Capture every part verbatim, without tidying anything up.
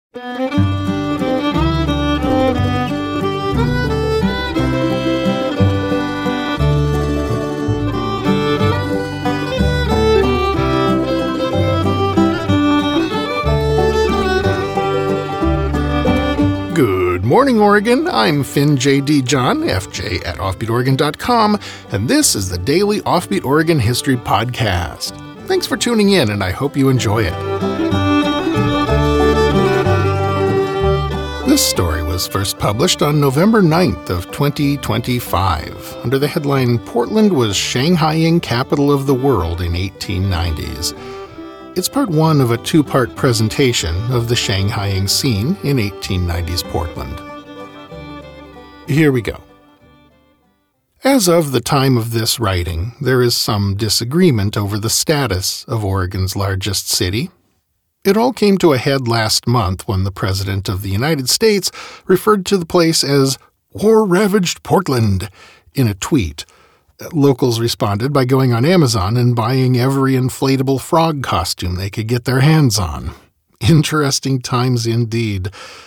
Good morning, Oregon. I'm Finn J D. John, F J at offbeat oregon dot com, and this is the daily Offbeat Oregon History Podcast. Thanks for tuning in, and I hope you enjoy it. This story was first published on November ninth of twenty twenty-five, under the headline, Portland was Shanghaiing Capital of the World in eighteen nineties. It's part one of a two-part presentation of the Shanghaiing scene in eighteen nineties Portland. Here we go. As of the time of this writing, there is some disagreement over the status of Oregon's largest city. It all came to a head last month when the President of the United States referred to the place as war-ravaged Portland in a tweet. Locals responded by going on Amazon and buying every inflatable frog costume they could get their hands on. Interesting times indeed.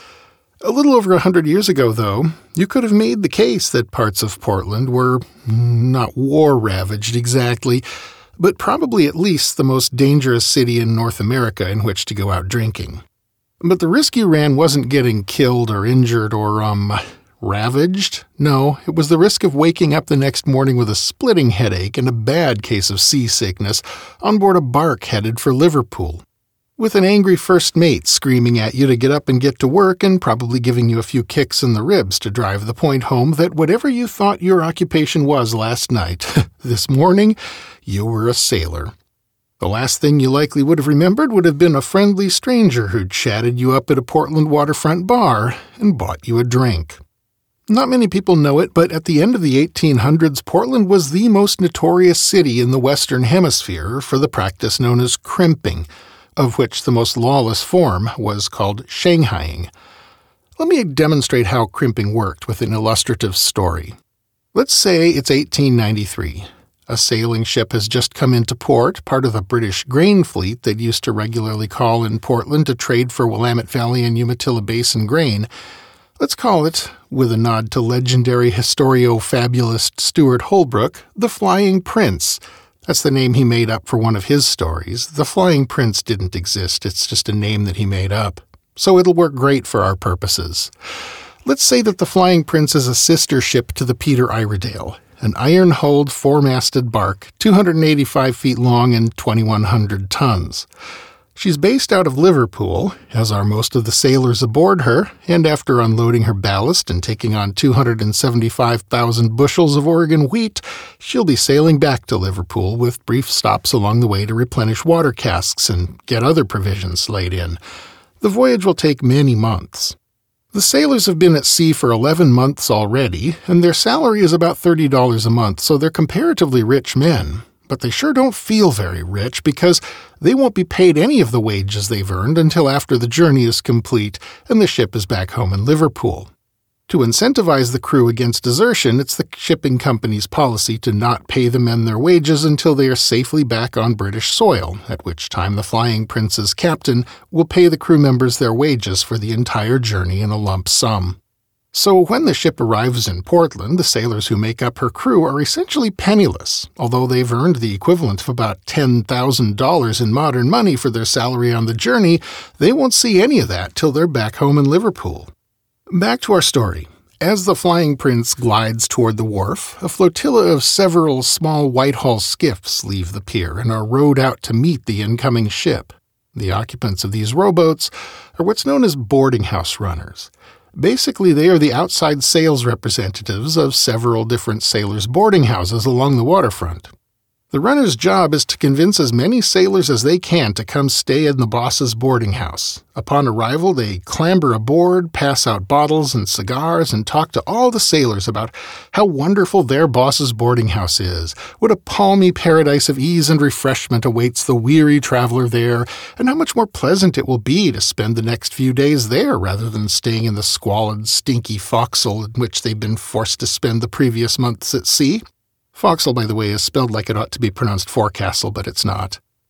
A little over a hundred years ago, though, you could have made the case that parts of Portland were not war-ravaged exactly, but probably at least the most dangerous city in North America in which to go out drinking. But the risk you ran wasn't getting killed or injured or, um... ravaged? No, it was the risk of waking up the next morning with a splitting headache and a bad case of seasickness on board a bark headed for Liverpool, with an angry first mate screaming at you to get up and get to work and probably giving you a few kicks in the ribs to drive the point home that whatever you thought your occupation was last night, this morning, you were a sailor. The last thing you likely would have remembered would have been a friendly stranger who'd chatted you up at a Portland waterfront bar and bought you a drink. Not many people know it, but at the end of the eighteen hundreds, Portland was the most notorious city in the Western Hemisphere for the practice known as crimping, of which the most lawless form was called Shanghaiing. Let me demonstrate how crimping worked with an illustrative story. Let's say it's eighteen ninety-three. A sailing ship has just come into port, part of the British grain fleet that used to regularly call in Portland to trade for Willamette Valley and Umatilla Basin grain. Let's call it, with a nod to legendary historio-fabulist Stuart Holbrook, the Flying Prince. That's the name he made up for one of his stories. The Flying Prince didn't exist, it's just a name that he made up. So it'll work great for our purposes. Let's say that the Flying Prince is a sister ship to the Peter Iredale, an iron-hulled, four-masted bark, two hundred eighty-five feet long and twenty-one hundred tons. She's based out of Liverpool, as are most of the sailors aboard her, and after unloading her ballast and taking on two hundred seventy-five thousand bushels of Oregon wheat, she'll be sailing back to Liverpool with brief stops along the way to replenish water casks and get other provisions laid in. The voyage will take many months. The sailors have been at sea for eleven months already, and their salary is about thirty dollars a month, so they're comparatively rich men. But they sure don't feel very rich because they won't be paid any of the wages they've earned until after the journey is complete and the ship is back home in Liverpool. To incentivize the crew against desertion, it's the shipping company's policy to not pay the men their wages until they are safely back on British soil, at which time the Flying Prince's captain will pay the crew members their wages for the entire journey in a lump sum. So when the ship arrives in Portland, the sailors who make up her crew are essentially penniless, although they've earned the equivalent of about ten thousand dollars in modern money for their salary on the journey. They won't see any of that till they're back home in Liverpool. Back to our story. As the Flying Prince glides toward the wharf, a flotilla of several small Whitehall skiffs leave the pier and are rowed out to meet the incoming ship. The occupants of these rowboats are what's known as boarding house runners. Basically, they are the outside sales representatives of several different sailors' boarding houses along the waterfront. The runner's job is to convince as many sailors as they can to come stay in the boss's boarding house. Upon arrival, they clamber aboard, pass out bottles and cigars, and talk to all the sailors about how wonderful their boss's boarding house is, what a palmy paradise of ease and refreshment awaits the weary traveler there, and how much more pleasant it will be to spend the next few days there rather than staying in the squalid, stinky forecastle in which they've been forced to spend the previous months at sea. Forecastle, by the way, is spelled like it ought to be pronounced forecastle, but it's not.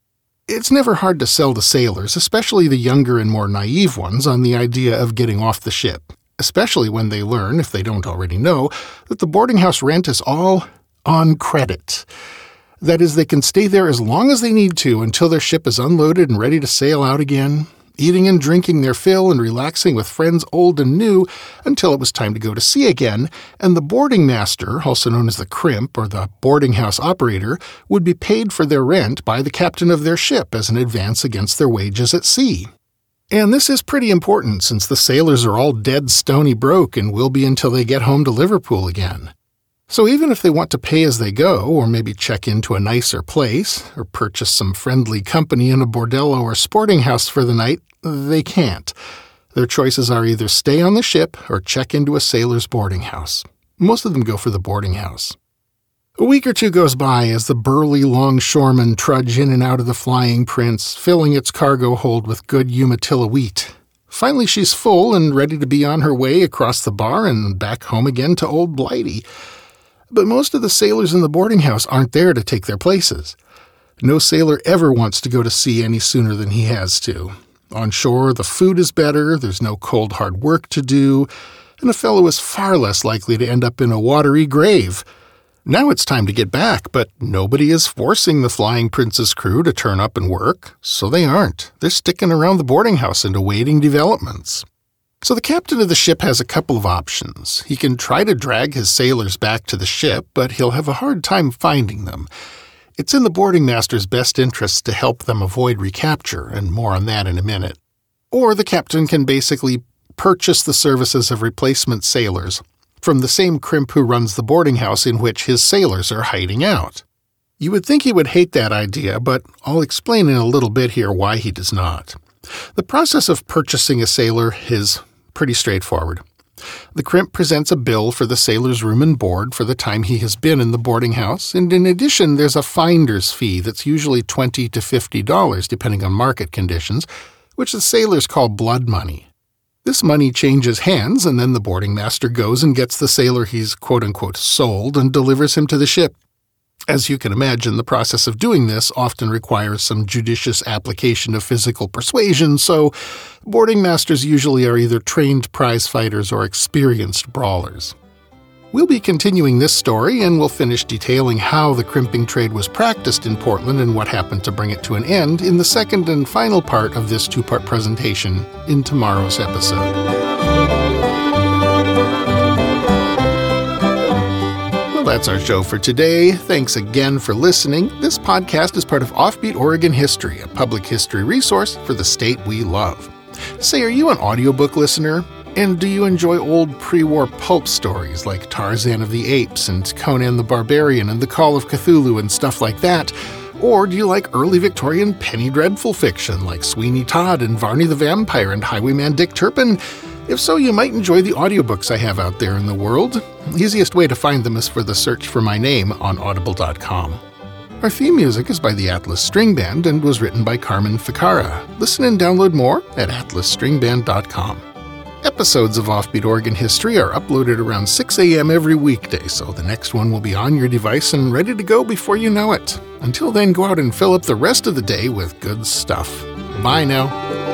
It's never hard to sell to sailors, especially the younger and more naive ones, on the idea of getting off the ship, especially when they learn, if they don't already know, that the boarding house rent is all on credit. That is, they can stay there as long as they need to until their ship is unloaded and ready to sail out again, eating and drinking their fill and relaxing with friends old and new until it was time to go to sea again, and the boarding master, also known as the crimp or the boarding house operator, would be paid for their rent by the captain of their ship as an advance against their wages at sea. And this is pretty important since the sailors are all dead stony broke and will be until they get home to Liverpool again. So even if they want to pay as they go, or maybe check into a nicer place, or purchase some friendly company in a bordello or sporting house for the night, they can't. Their choices are either stay on the ship or check into a sailor's boarding house. Most of them go for the boarding house. A week or two goes by as the burly longshoremen trudge in and out of the Flying Prince, filling its cargo hold with good Umatilla wheat. Finally she's full and ready to be on her way across the bar and back home again to Old Blighty. But most of the sailors in the boarding house aren't there to take their places. No sailor ever wants to go to sea any sooner than he has to. On shore, the food is better, there's no cold hard work to do, and a fellow is far less likely to end up in a watery grave. Now it's time to get back, but nobody is forcing the Flying Prince's crew to turn up and work, so they aren't. They're sticking around the boarding house and awaiting developments. So the captain of the ship has a couple of options. He can try to drag his sailors back to the ship, but he'll have a hard time finding them. It's in the boarding master's best interest to help them avoid recapture, and more on that in a minute. Or the captain can basically purchase the services of replacement sailors from the same crimp who runs the boarding house in which his sailors are hiding out. You would think he would hate that idea, but I'll explain in a little bit here why he does not. The process of purchasing a sailor is pretty straightforward. The crimp presents a bill for the sailor's room and board for the time he has been in the boarding house, and in addition there's a finder's fee that's usually twenty to fifty dollars depending on market conditions, which the sailors call blood money. This money changes hands, and then the boarding master goes and gets the sailor he's quote-unquote sold and delivers him to the ship. As you can imagine, the process of doing this often requires some judicious application of physical persuasion, so boarding masters usually are either trained prize fighters or experienced brawlers. We'll be continuing this story, and we'll finish detailing how the crimping trade was practiced in Portland and what happened to bring it to an end in the second and final part of this two-part presentation in tomorrow's episode. That's our show for today. Thanks again for listening. This podcast is part of Offbeat Oregon History, a public history resource for the state we love. Say, are you an audiobook listener? And do you enjoy old pre-war pulp stories like Tarzan of the Apes and Conan the Barbarian and The Call of Cthulhu and stuff like that? Or do you like early Victorian penny dreadful fiction like Sweeney Todd and Varney the Vampire and Highwayman Dick Turpin? If so, you might enjoy the audiobooks I have out there in the world. The easiest way to find them is for the search for my name on audible dot com. Our theme music is by the Atlas String Band and was written by Carmen Ficara. Listen and download more at atlas string band dot com. Episodes of Offbeat Oregon History are uploaded around six a.m. every weekday, so the next one will be on your device and ready to go before you know it. Until then, go out and fill up the rest of the day with good stuff. Bye now.